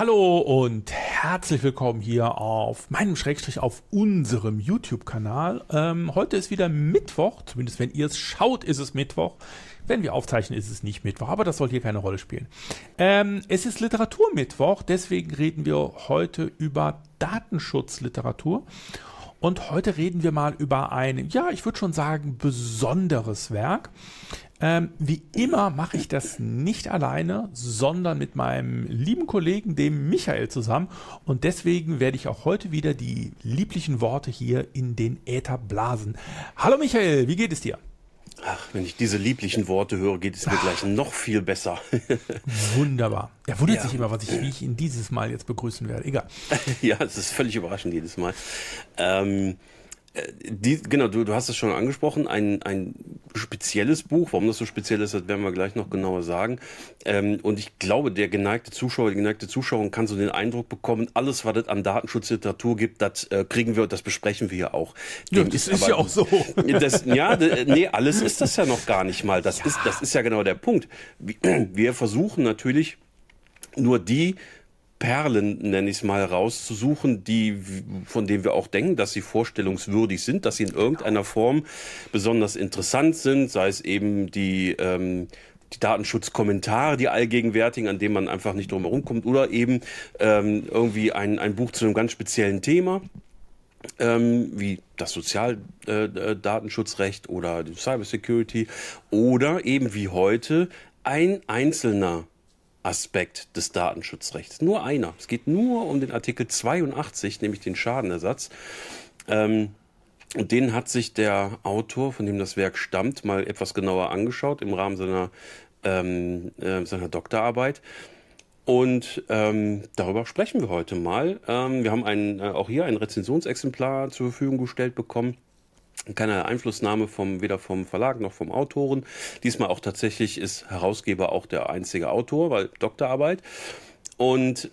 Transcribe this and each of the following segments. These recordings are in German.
Hallo und herzlich willkommen hier auf auf unserem YouTube-Kanal. Heute ist wieder Mittwoch, zumindest wenn ihr es schaut, ist es Mittwoch. Wenn wir aufzeichnen, ist es nicht Mittwoch, aber das soll hier keine Rolle spielen. Es ist Literaturmittwoch, deswegen reden wir heute über Datenschutzliteratur. Und heute reden wir mal über ein, ja, ich würde schon sagen, besonderes Werk. Wie immer mache ich das nicht alleine, sondern mit meinem lieben Kollegen, dem Michael, zusammen. Und deswegen werde ich auch heute wieder die lieblichen Worte hier in den Äther blasen. Hallo Michael, wie geht es dir? Ach, wenn ich diese lieblichen Worte höre, geht es mir gleich noch viel besser. Wunderbar. Er wundert sich immer, wie ich ihn dieses Mal jetzt begrüßen werde. Egal. Ja, es ist völlig überraschend jedes Mal. Genau, du hast es schon angesprochen, ein spezielles Buch. Warum das so speziell ist, das werden wir gleich noch genauer sagen. Und ich glaube, der geneigte Zuschauer, die geneigte Zuschauerin kann so den Eindruck bekommen, alles, was es an Datenschutzliteratur gibt, das das besprechen wir ja auch. Ja, das ist ja auch so. Nee, alles ist das ja noch gar nicht mal. Das ist ja genau der Punkt. Wir versuchen natürlich nur die Perlen, nenne ich es mal, rauszusuchen, von denen wir auch denken, dass sie vorstellungswürdig sind, dass sie in irgendeiner Form besonders interessant sind, sei es eben die Datenschutzkommentare, die allgegenwärtigen, an denen man einfach nicht drum herum kommt, oder eben irgendwie ein Buch zu einem ganz speziellen Thema, wie das Sozialdatenschutzrecht oder die Cybersecurity, oder eben wie heute ein einzelner Aspekt des Datenschutzrechts. Nur einer. Es geht nur um den Artikel 82, nämlich den Schadenersatz. Und den hat sich der Autor, von dem das Werk stammt, mal etwas genauer angeschaut im Rahmen seiner Doktorarbeit. Und darüber sprechen wir heute mal. Wir haben auch hier ein Rezensionsexemplar zur Verfügung gestellt bekommen. Keine Einflussnahme weder vom Verlag noch vom Autoren. Diesmal auch tatsächlich ist Herausgeber auch der einzige Autor, weil Doktorarbeit. Und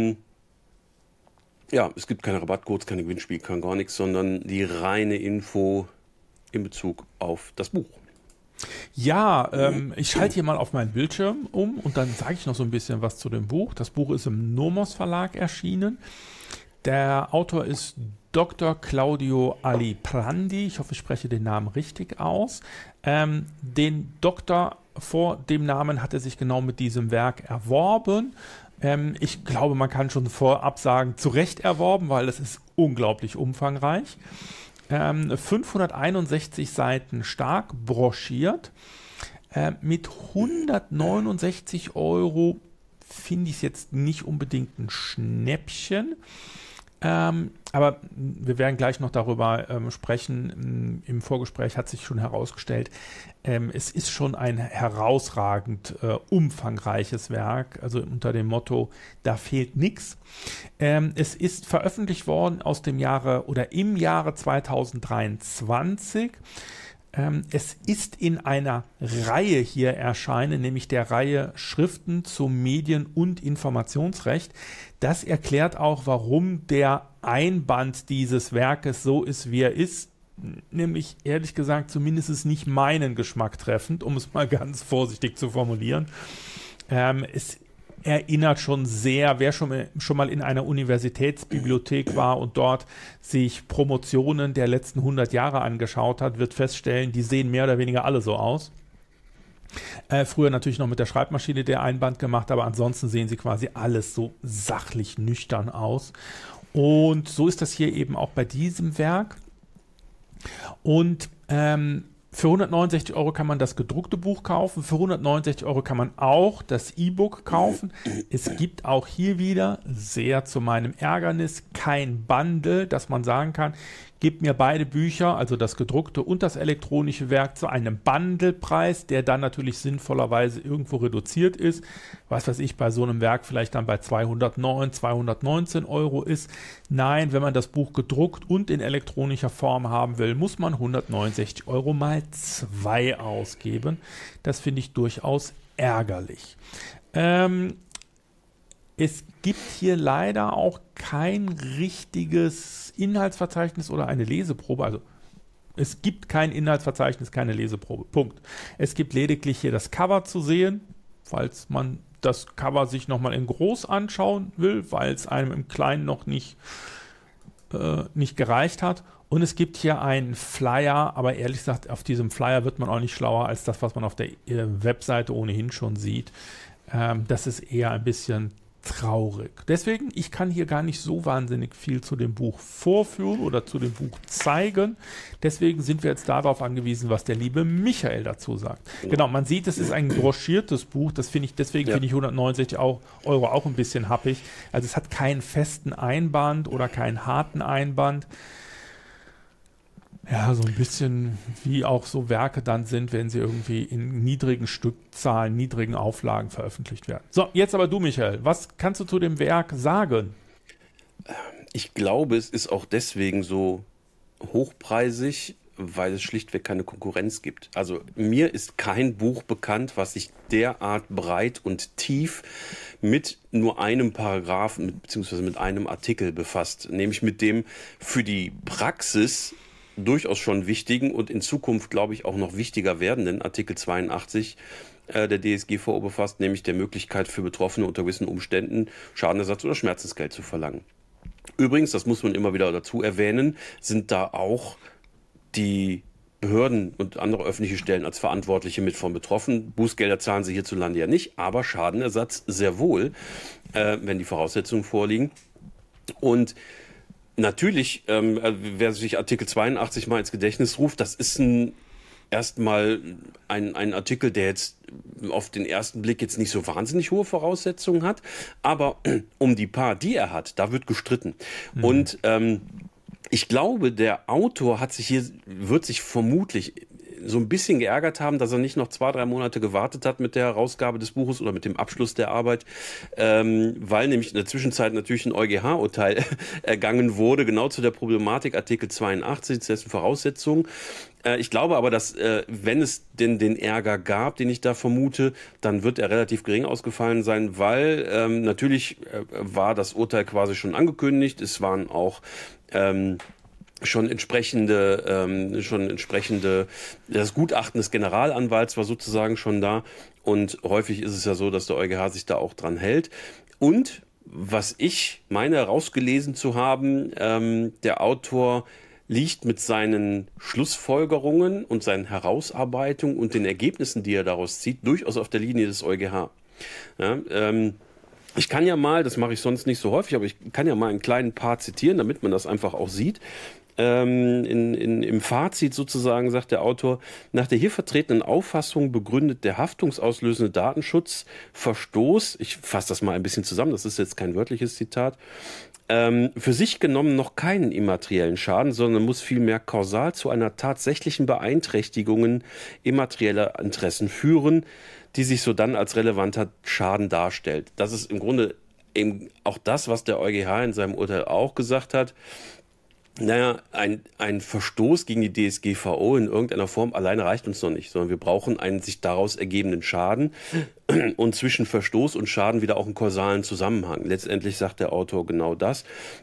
es gibt keine Rabattcodes, keine Gewinnspiele, kein gar nichts, sondern die reine Info in Bezug auf das Buch. Ja, ich schalte hier mal auf meinen Bildschirm um und dann sage ich noch so ein bisschen was zu dem Buch. Das Buch ist im Nomos Verlag erschienen. Der Autor ist Dr. Claudio Aliprandi, ich hoffe, ich spreche den Namen richtig aus. Den Doktor vor dem Namen hat er sich genau mit diesem Werk erworben. Ich glaube, man kann schon vorab sagen, zu Recht erworben, weil es ist unglaublich umfangreich. 561 Seiten stark, broschiert. Mit 169 € finde ich es jetzt nicht unbedingt ein Schnäppchen. Aber wir werden gleich noch darüber sprechen. Im Vorgespräch hat sich schon herausgestellt, es ist schon ein herausragend umfangreiches Werk, also unter dem Motto, da fehlt nichts. Es ist veröffentlicht worden im Jahre 2023. Es ist in einer Reihe hier erscheinen, nämlich der Reihe Schriften zum Medien- und Informationsrecht. Das erklärt auch, warum der Einband dieses Werkes so ist, wie er ist. Nämlich, ehrlich gesagt, zumindest nicht meinen Geschmack treffend, um es mal ganz vorsichtig zu formulieren. Es erinnert schon sehr, wer schon mal in einer Universitätsbibliothek war und dort sich Promotionen der letzten 100 Jahre angeschaut hat, wird feststellen, die sehen mehr oder weniger alle so aus. Früher natürlich noch mit der Schreibmaschine der Einband gemacht, aber ansonsten sehen sie quasi alles so sachlich nüchtern aus. Und so ist das hier eben auch bei diesem Werk. Und für 169 € kann man das gedruckte Buch kaufen, für 169 € kann man auch das E-Book kaufen. Es gibt auch hier wieder, sehr zu meinem Ärgernis, kein Bundle, dass man sagen kann, gebt mir beide Bücher, also das gedruckte und das elektronische Werk, zu einem Bundlepreis, der dann natürlich sinnvollerweise irgendwo reduziert ist. Was weiß ich, bei so einem Werk vielleicht dann bei 219 € ist. Nein, wenn man das Buch gedruckt und in elektronischer Form haben will, muss man 169 € mal 2 ausgeben. Das finde ich durchaus ärgerlich. Es gibt hier leider auch kein richtiges Inhaltsverzeichnis oder eine Leseprobe. Also es gibt kein Inhaltsverzeichnis, keine Leseprobe. Punkt. Es gibt lediglich hier das Cover zu sehen, falls man das Cover sich nochmal in groß anschauen will, weil es einem im Kleinen noch nicht gereicht hat. Und es gibt hier einen Flyer, aber ehrlich gesagt, auf diesem Flyer wird man auch nicht schlauer als das, was man auf der Webseite ohnehin schon sieht. Das ist eher ein bisschen traurig. Deswegen, ich kann hier gar nicht so wahnsinnig viel zu dem Buch vorführen oder zu dem Buch zeigen. Deswegen sind wir jetzt darauf angewiesen, was der liebe Michael dazu sagt. Genau, man sieht, es ist ein broschiertes Buch. Das finde ich, deswegen finde ich 169 Euro auch ein bisschen happig. Also es hat keinen festen Einband oder keinen harten Einband. Ja, so ein bisschen wie auch so Werke dann sind, wenn sie irgendwie in niedrigen Stückzahlen, niedrigen Auflagen veröffentlicht werden. So, jetzt aber du, Michael, was kannst du zu dem Werk sagen? Ich glaube, es ist auch deswegen so hochpreisig, weil es schlichtweg keine Konkurrenz gibt. Also mir ist kein Buch bekannt, was sich derart breit und tief mit nur einem Paragraphen beziehungsweise mit einem Artikel befasst, nämlich mit dem für die Praxis durchaus schon wichtigen und in Zukunft, glaube ich, auch noch wichtiger werdenden Artikel 82 der DSGVO befasst, nämlich der Möglichkeit für Betroffene unter gewissen Umständen Schadenersatz oder Schmerzensgeld zu verlangen. Übrigens, das muss man immer wieder dazu erwähnen, sind da auch die Behörden und andere öffentliche Stellen als Verantwortliche mit von betroffen. Bußgelder zahlen sie hierzulande ja nicht, aber Schadenersatz sehr wohl, wenn die Voraussetzungen vorliegen. Und natürlich, wer sich Artikel 82 mal ins Gedächtnis ruft, das ist erstmal ein Artikel, der jetzt auf den ersten Blick jetzt nicht so wahnsinnig hohe Voraussetzungen hat, aber um die paar, die er hat, da wird gestritten. Und ich glaube, der Autor wird sich vermutlich so ein bisschen geärgert haben, dass er nicht noch 2-3 Monate gewartet hat mit der Herausgabe des Buches oder mit dem Abschluss der Arbeit, weil nämlich in der Zwischenzeit natürlich ein EuGH-Urteil ergangen wurde, genau zu der Problematik Artikel 82, dessen Voraussetzungen. Ich glaube aber, dass wenn es denn den Ärger gab, den ich da vermute, dann wird er relativ gering ausgefallen sein, weil natürlich war das Urteil quasi schon angekündigt. Es waren auch schon entsprechende, das Gutachten des Generalanwalts war sozusagen schon da und häufig ist es ja so, dass der EuGH sich da auch dran hält. Und was ich meine herausgelesen zu haben, der Autor liegt mit seinen Schlussfolgerungen und seinen Herausarbeitungen und den Ergebnissen, die er daraus zieht, durchaus auf der Linie des EuGH. Ja, ich kann ja mal, das mache ich sonst nicht so häufig, aber ich kann ja mal einen kleinen Part zitieren, damit man das einfach auch sieht. Im Fazit sozusagen sagt der Autor, nach der hier vertretenen Auffassung begründet der haftungsauslösende Datenschutzverstoß, ich fasse das mal ein bisschen zusammen, das ist jetzt kein wörtliches Zitat, für sich genommen noch keinen immateriellen Schaden, sondern muss vielmehr kausal zu einer tatsächlichen Beeinträchtigung immaterieller Interessen führen, die sich so dann als relevanter Schaden darstellt. Das ist im Grunde eben auch das, was der EuGH in seinem Urteil auch gesagt hat. Naja, ein Verstoß gegen die DSGVO in irgendeiner Form alleine reicht uns noch nicht, sondern wir brauchen einen sich daraus ergebenden Schaden und zwischen Verstoß und Schaden wieder auch einen kausalen Zusammenhang. Letztendlich sagt der Autor genau das.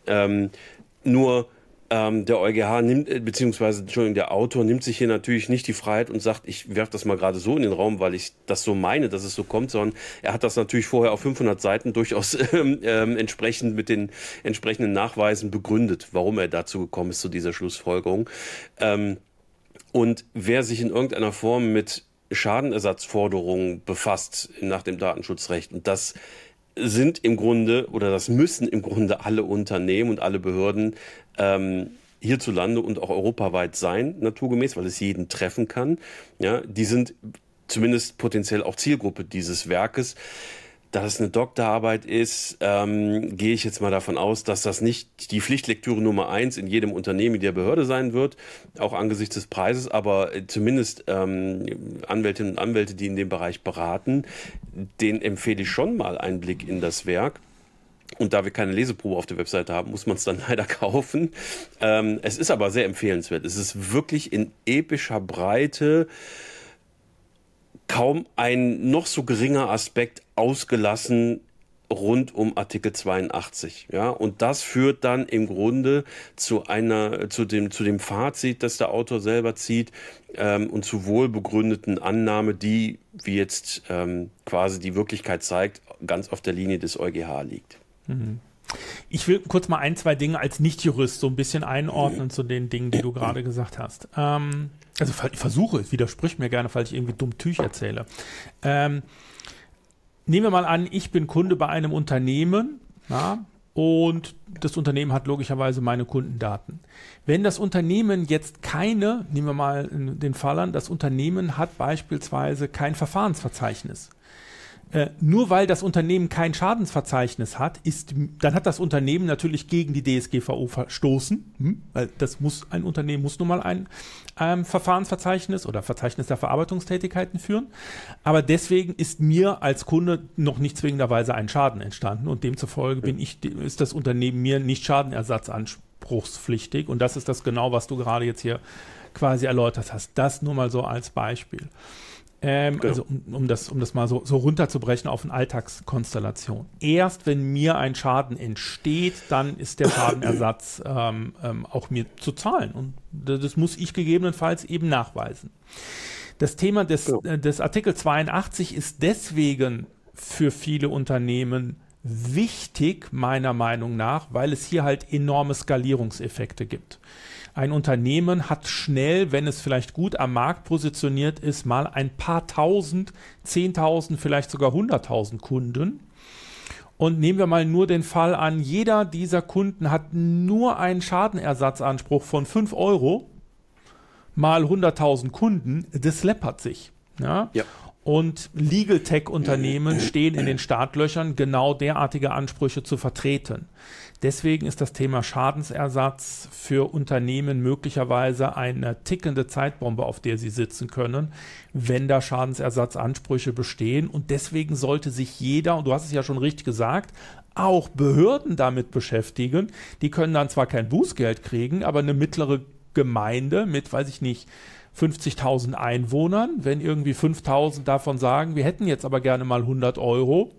Der EuGH der Autor nimmt sich hier natürlich nicht die Freiheit und sagt, ich werfe das mal gerade so in den Raum, weil ich das so meine, dass es so kommt, sondern er hat das natürlich vorher auf 500 Seiten durchaus entsprechend mit den entsprechenden Nachweisen begründet, warum er dazu gekommen ist, zu dieser Schlussfolgerung. Und wer sich in irgendeiner Form mit Schadenersatzforderungen befasst nach dem Datenschutzrecht, und das sind im Grunde oder das müssen im Grunde alle Unternehmen und alle Behörden hierzulande und auch europaweit sein, naturgemäß, weil es jeden treffen kann. Ja, die sind zumindest potenziell auch Zielgruppe dieses Werkes. Da es eine Doktorarbeit ist, gehe ich jetzt mal davon aus, dass das nicht die Pflichtlektüre Nummer 1 in jedem Unternehmen in der Behörde sein wird, auch angesichts des Preises, aber zumindest Anwältinnen und Anwälte, die in dem Bereich beraten, denen empfehle ich schon mal einen Blick in das Werk. Und da wir keine Leseprobe auf der Webseite haben, muss man es dann leider kaufen. Es ist aber sehr empfehlenswert. Es ist wirklich in epischer Breite, kaum ein noch so geringer Aspekt ausgelassen, rund um Artikel 82. Ja, und das führt dann im Grunde zu dem Fazit, das der Autor selber zieht, und zu wohlbegründeten Annahmen, die, wie jetzt quasi die Wirklichkeit zeigt, ganz auf der Linie des EuGH liegt. Ich will kurz mal ein, zwei Dinge als Nicht-Jurist so ein bisschen einordnen zu den Dingen, die du gerade gesagt hast. Also ich versuche es, widersprich mir gerne, falls ich irgendwie dumm Tüch erzähle. Nehmen wir mal an, ich bin Kunde bei einem Unternehmen, ja, und das Unternehmen hat logischerweise meine Kundendaten. Wenn das Unternehmen jetzt keine, nehmen wir mal den Fall an, das Unternehmen hat beispielsweise kein Verfahrensverzeichnis. Nur weil das Unternehmen kein Schadensverzeichnis hat, dann hat das Unternehmen natürlich gegen die DSGVO verstoßen, weil ein Unternehmen muss nun mal ein Verfahrensverzeichnis oder Verzeichnis der Verarbeitungstätigkeiten führen. Aber deswegen ist mir als Kunde noch nicht zwingenderweise ein Schaden entstanden und demzufolge ist das Unternehmen mir nicht schadenersatzanspruchspflichtig. Und das ist das genau, was du gerade jetzt hier quasi erläutert hast. Das nur mal so als Beispiel. Also um das mal so runterzubrechen auf eine Alltagskonstellation. Erst wenn mir ein Schaden entsteht, dann ist der Schadenersatz auch mir zu zahlen. Und das muss ich gegebenenfalls eben nachweisen. Das Thema des Artikel 82 ist deswegen für viele Unternehmen wichtig, meiner Meinung nach, weil es hier halt enorme Skalierungseffekte gibt. Ein Unternehmen hat schnell, wenn es vielleicht gut am Markt positioniert ist, mal ein paar tausend, 10.000, vielleicht sogar 100.000 Kunden. Und nehmen wir mal nur den Fall an, jeder dieser Kunden hat nur einen Schadenersatzanspruch von 5 Euro mal 100.000 Kunden, das läppert sich. Ja? Ja. Und Legal Tech-Unternehmen stehen in den Startlöchern, genau derartige Ansprüche zu vertreten. Deswegen ist das Thema Schadensersatz für Unternehmen möglicherweise eine tickende Zeitbombe, auf der sie sitzen können, wenn da Schadensersatzansprüche bestehen. Und deswegen sollte sich jeder, und du hast es ja schon richtig gesagt, auch Behörden damit beschäftigen. Die können dann zwar kein Bußgeld kriegen, aber eine mittlere Gemeinde mit, weiß ich nicht, 50.000 Einwohnern, wenn irgendwie 5.000 davon sagen, wir hätten jetzt aber gerne mal 100 Euro,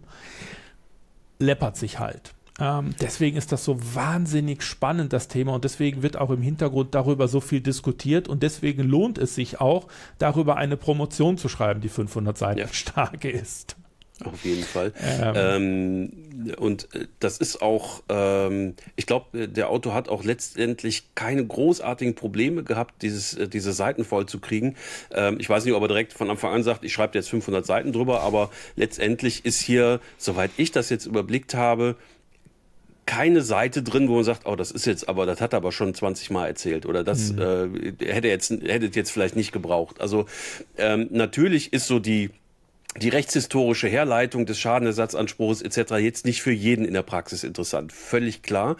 läppert sich halt. Deswegen ist das so wahnsinnig spannend, das Thema, und deswegen wird auch im Hintergrund darüber so viel diskutiert und deswegen lohnt es sich auch, darüber eine Promotion zu schreiben, die 500 Seiten stark ist. Auf jeden Fall. Und das ist auch, ich glaube, der Autor hat auch letztendlich keine großartigen Probleme gehabt, diese Seiten voll zu kriegen. Ich weiß nicht, ob er direkt von Anfang an sagt, ich schreibe jetzt 500 Seiten drüber, aber letztendlich ist hier, soweit ich das jetzt überblickt habe, keine Seite drin, wo man sagt, oh, das hat er aber schon 20 Mal erzählt oder das hätte jetzt vielleicht nicht gebraucht. Also natürlich ist so die rechtshistorische Herleitung des Schadenersatzanspruchs etc. jetzt nicht für jeden in der Praxis interessant, völlig klar.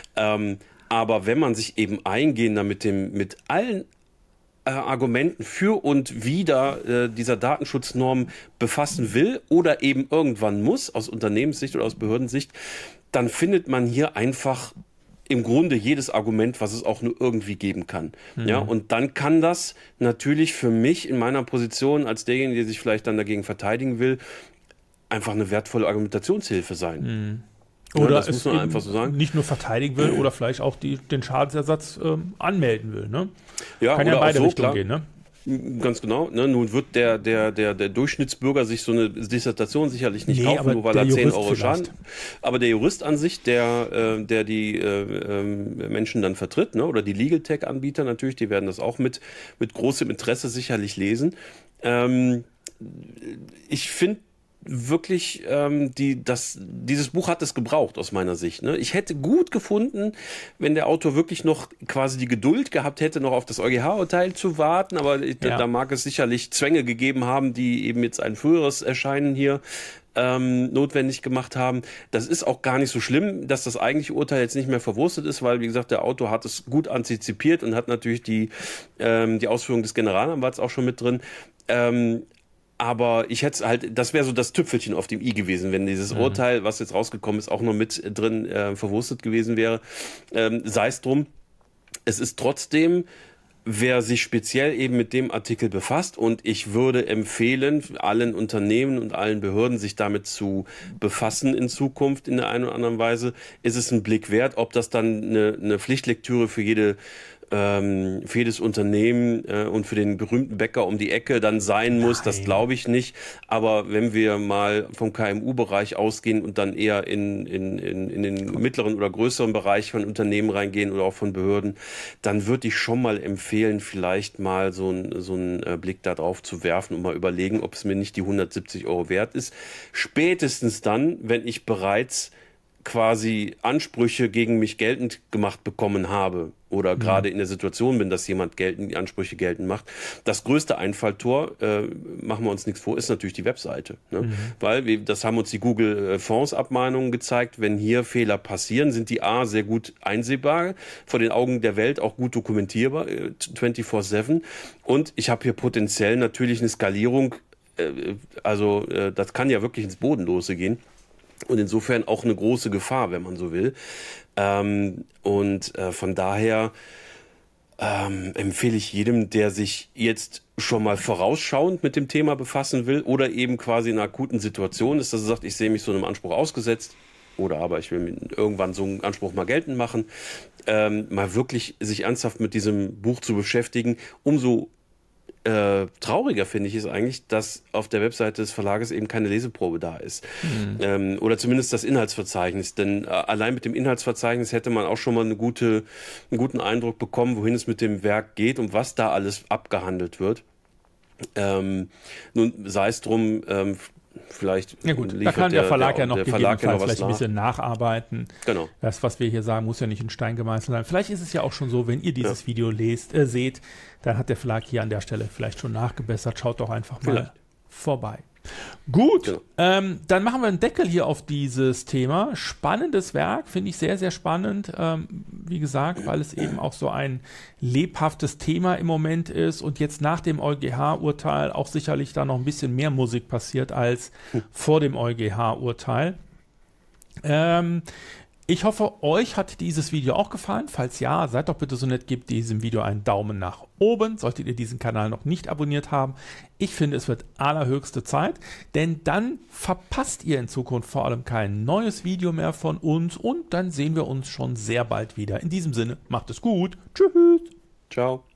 Aber wenn man sich eben eingehender mit allen Argumenten für und wider dieser Datenschutznorm befassen will oder eben irgendwann muss, aus Unternehmenssicht oder aus Behördensicht, dann findet man hier einfach im Grunde jedes Argument, was es auch nur irgendwie geben kann. Ja, und dann kann das natürlich für mich in meiner Position als derjenige, der sich vielleicht dann dagegen verteidigen will, einfach eine wertvolle Argumentationshilfe sein. Oder das muss man einfach so sagen. Nicht nur verteidigen will oder vielleicht auch den Schadensersatz anmelden will. Ne? Ja, kann ja in beide Richtungen gehen, ne? Ganz genau. Ne? Nun wird der Durchschnittsbürger sich so eine Dissertation sicherlich nicht kaufen, nur weil er 10 Euro Schaden. Aber der Jurist an sich, der die Menschen dann vertritt, ne? Oder die Legal Tech-Anbieter natürlich, die werden das auch mit großem Interesse sicherlich lesen. Ich finde wirklich, dieses Buch hat es gebraucht aus meiner Sicht. Ne? Ich hätte gut gefunden, wenn der Autor wirklich noch quasi die Geduld gehabt hätte, noch auf das EuGH-Urteil zu warten, aber da mag es sicherlich Zwänge gegeben haben, die eben jetzt ein früheres Erscheinen hier notwendig gemacht haben. Das ist auch gar nicht so schlimm, dass das eigentliche Urteil jetzt nicht mehr verwurstet ist, weil, wie gesagt, der Autor hat es gut antizipiert und hat natürlich die Ausführung des Generalanwalts auch schon mit drin. Aber ich hätte halt, das wäre so das Tüpfelchen auf dem i gewesen, wenn dieses Urteil, was jetzt rausgekommen ist, auch noch mit drin verwurstet gewesen wäre. Sei es drum. Es ist trotzdem wer sich speziell eben mit dem Artikel befasst, und ich würde empfehlen, allen Unternehmen und allen Behörden, sich damit zu befassen in Zukunft in der einen oder anderen Weise, ist es ein Blick wert. Ob das dann eine Pflichtlektüre für jedes Unternehmen und für den berühmten Bäcker um die Ecke dann sein muss, das glaube ich nicht. Aber wenn wir mal vom KMU-Bereich ausgehen und dann eher in den mittleren oder größeren Bereich von Unternehmen reingehen oder auch von Behörden, dann würde ich schon mal empfehlen, vielleicht mal so einen Blick da drauf zu werfen und mal überlegen, ob es mir nicht die 170 € wert ist. Spätestens dann, wenn ich bereits quasi Ansprüche gegen mich geltend gemacht bekommen habe oder gerade in der Situation bin, dass jemand Ansprüche geltend macht. Das größte Einfalltor, machen wir uns nichts vor, ist natürlich die Webseite. Ne? Weil, das haben uns die Google-Fonds-Abmahnungen gezeigt, wenn hier Fehler passieren, sind die A, sehr gut einsehbar, vor den Augen der Welt auch gut dokumentierbar, 24/7. Und ich habe hier potenziell natürlich eine Skalierung, das kann ja wirklich ins Bodenlose gehen. Und insofern auch eine große Gefahr, wenn man so will. Von daher empfehle ich jedem, der sich jetzt schon mal vorausschauend mit dem Thema befassen will oder eben quasi in einer akuten Situation ist, dass er sagt, ich sehe mich so einem Anspruch ausgesetzt oder aber ich will irgendwann so einen Anspruch mal geltend machen, mal wirklich sich ernsthaft mit diesem Buch zu beschäftigen. Umso trauriger finde ich es eigentlich, dass auf der Webseite des Verlages eben keine Leseprobe da ist. Oder zumindest das Inhaltsverzeichnis. Denn allein mit dem Inhaltsverzeichnis hätte man auch schon mal einen guten Eindruck bekommen, wohin es mit dem Werk geht und was da alles abgehandelt wird. Nun sei es drum, vielleicht. Ja gut, da kann der Verlag ja noch gegebenenfalls vielleicht ein nach. bisschen nacharbeiten. Genau. Das, was wir hier sagen, muss ja nicht in Stein gemeißelt sein. Vielleicht ist es ja auch schon so, wenn ihr dieses Video seht, dann hat der Verlag hier an der Stelle vielleicht schon nachgebessert. Schaut doch einfach mal vorbei. Gut, genau. Dann machen wir einen Deckel hier auf dieses Thema. Spannendes Werk, finde ich sehr, sehr spannend. Wie gesagt, weil es eben auch so ein lebhaftes Thema im Moment ist und jetzt nach dem EuGH-Urteil auch sicherlich da noch ein bisschen mehr Musik passiert als vor dem EuGH-Urteil. Ich hoffe, euch hat dieses Video auch gefallen. Falls ja, seid doch bitte so nett, gebt diesem Video einen Daumen nach oben. Solltet ihr diesen Kanal noch nicht abonniert haben. Ich finde, es wird allerhöchste Zeit, denn dann verpasst ihr in Zukunft vor allem kein neues Video mehr von uns und dann sehen wir uns schon sehr bald wieder. In diesem Sinne, macht es gut. Tschüss. Ciao.